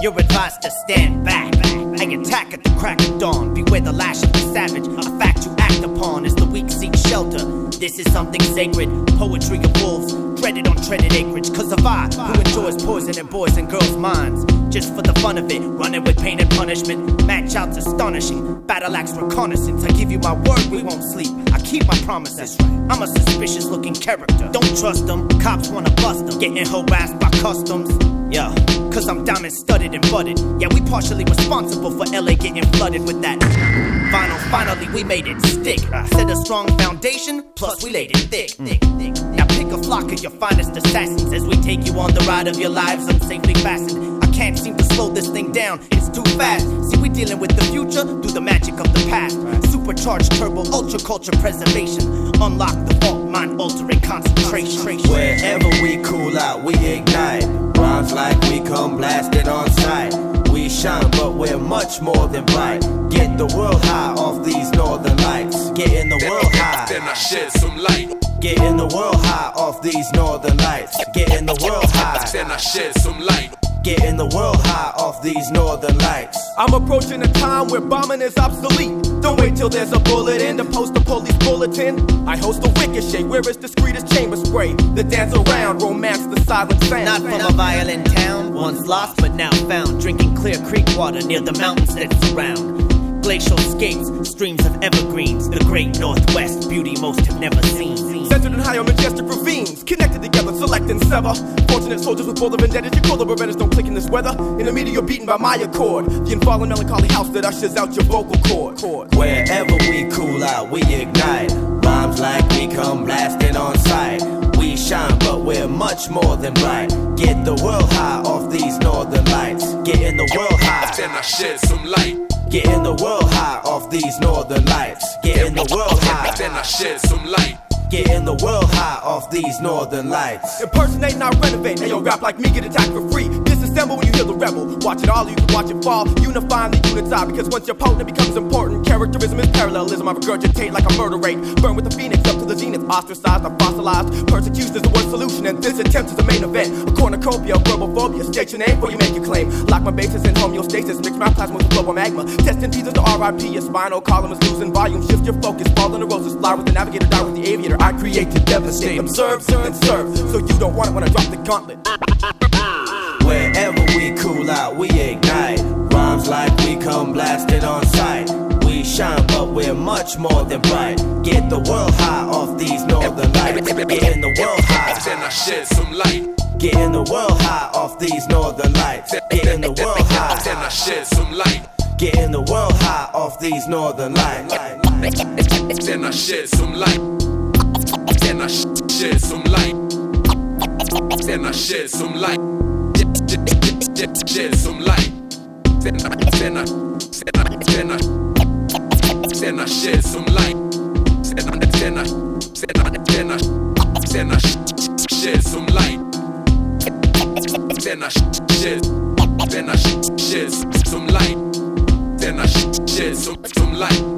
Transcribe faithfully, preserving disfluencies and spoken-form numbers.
you're advised to stand back. I attack at the crack of dawn. Beware the lash of the savage. A fact you act upon as the weak seek shelter. This is something sacred, poetry of wolves, dreaded on treaded acreage. Cause of I, who enjoys poison in boys and girls' minds. Just for the fun of it, running with pain and punishment. Match out's astonishing, battle axe reconnaissance. I give you my word, we won't sleep. I keep my promises. I'm a suspicious looking character. Don't trust them, cops wanna bust them. Getting harassed by customs. Yeah, cause I'm diamond studded and budded. Yeah, we partially responsible for L A getting flooded with that vinyl. Finally, we made it stick. Set a strong foundation, plus we laid it thick. thick, thick. Now pick a flock of your finest assassins as we take you on the ride of your lives unsafely fastened. I can't seem to slow this thing down, it's too fast. See, we dealing with the future through the magic of the past. Supercharged turbo, ultra culture preservation. Unlock the vault, mind altering concentration. Wherever we cool out, we ignite. Rhymes like we come blasted on sight. We shine, but we're much more than bright. Get the world high off these northern lights. Get in the world high. Then I shed some light. Get in the world high off these northern lights. Get in the world high. Then I shed some light. Get in the world high off these northern lights. I'm approaching a time where bombing is obsolete. Don't wait till there's a bullet in to post a police bulletin. I host a ricochet where it's discreet as chamber spray. The dance around, romance the silent sound. Not from a violent town, once lost but now found. Drinking clear creek water near the mountains that surround. Glacial scapes, streams of evergreens. The great northwest, beauty most have never seen. Centered in high on majestic ravines, connected together, select and sever. Fortunate soldiers with full of vendettas, your colder berettas don't click in this weather. In the media you're beaten by my accord. The infallen melancholy house that ushers out your vocal cord. cord. Wherever we cool out, we ignite. Rhymes like we come blasting on sight. We shine, but we're much more than bright. Get the world high off these northern lights. Get in the world high. Then I shed some light. Get in the world high off these northern lights. Get in the world high. Then I shed some light. Get in the world high off these northern lights. Impersonate, not renovate. Hey, yo, rap like me, get attacked for free. Disassemble when you hear the rebel. Watch it all, you can watch it fall. Unifying the units out, because once you're potent, it becomes important. Characterism is parallelism. I regurgitate like a murder rate. Burn with the phoenix up to the zenith. Ostracized, I'm fossilized. Persecution is the worst solution, and this attempt is the main event. A cornucopia, verbal phobia. State your name before you make your claim. Lock my bases in homeostasis. Mix my plasma with global magma. Testing teasers to R I P. Your spinal column is losing volume. Shift your focus. Fall in the roses. Fly with the navigator. Die with the aviator. I create to devastate. Observe, and serve. So you don't want it when I drop the gauntlet. Wherever we cool out, we ignite. Rhymes like we come blasted on sight. We shine, but we're much more than bright. Get the world high off these northern lights. Get in the world high. Then I shed some light. Get in the world high off these northern lights. Get in the world high. Then I shed some light. Get in the world high off these northern lights. Then I shed some light. Then I shed some light. Then I shed some light. Shed some light. Then I, then I, then I, then I, then I shed some light. Then I, then I, then I, then I, then I shed some light. Then I shed, then I shed some light. Then I shed some some light.